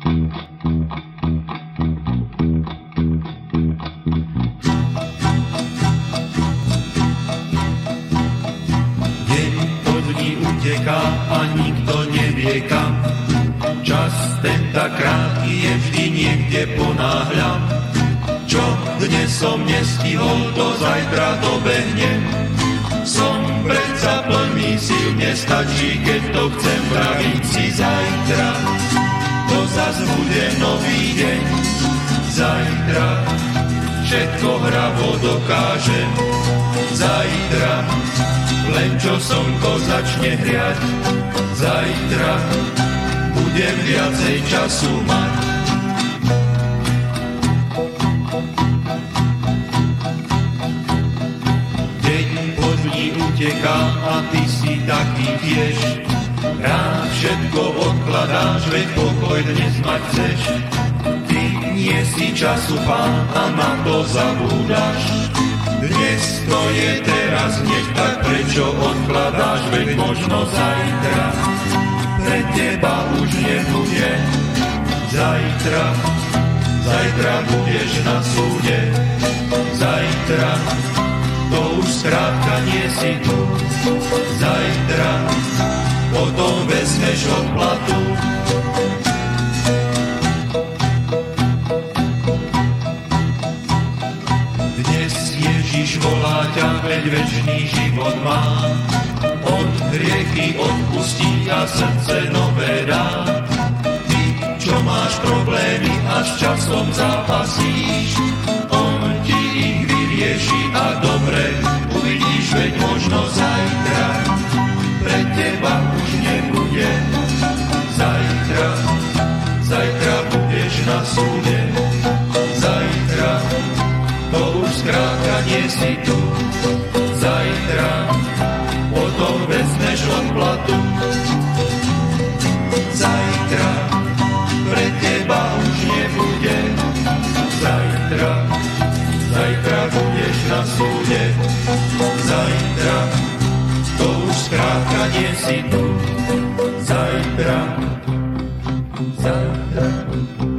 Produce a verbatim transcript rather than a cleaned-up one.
Deň po dni uteká a nikto nevie kam. Čas ten tak krátky je, vždy niekde ponáhľam. Čo dnes som nestihol, to zajtra dobehnem. Som predsa plný síl, nestačí, keď to chcem praviť si zajtra. To zas bude nový deň, zajtra všetko hravo dokážem. Zajtra, len čo slnko začne hriať, zajtra budem viacej času mať. Deň po dni uteká a ty si taký tiež. Rád všetko odkladáš, veď pokoj dnes mať chceš. Ty nie si času pán a na to zabúdaš. Dnes to je teraz, hneď, tak prečo odkladáš, veď možno zajtra pre teba už nebude. Zajtra, zajtra budeš na súde. Zajtra, to už skrátka nie si tu. Zajtra, potom vezmeš odplatu. Dnes Ježiš volá ťa, veď večný život má. On hriechy odpustí a srdce nové dá. Ty, čo máš problémy a s časom zápasíš, on ti ich vyrieši a dobre uvidíš, veď možno zajtra pre teba už nebude. Zajtra, zajtra budeš na súde. Zajtra, to už skrátka nie si tu. Zajtra, potom vezmeš odplatu. Zajtra, pre teba už nebude. Zajtra, zajtra budeš na súde. Zajtra, to už skrátka nie si tu. Zajtra, zajtra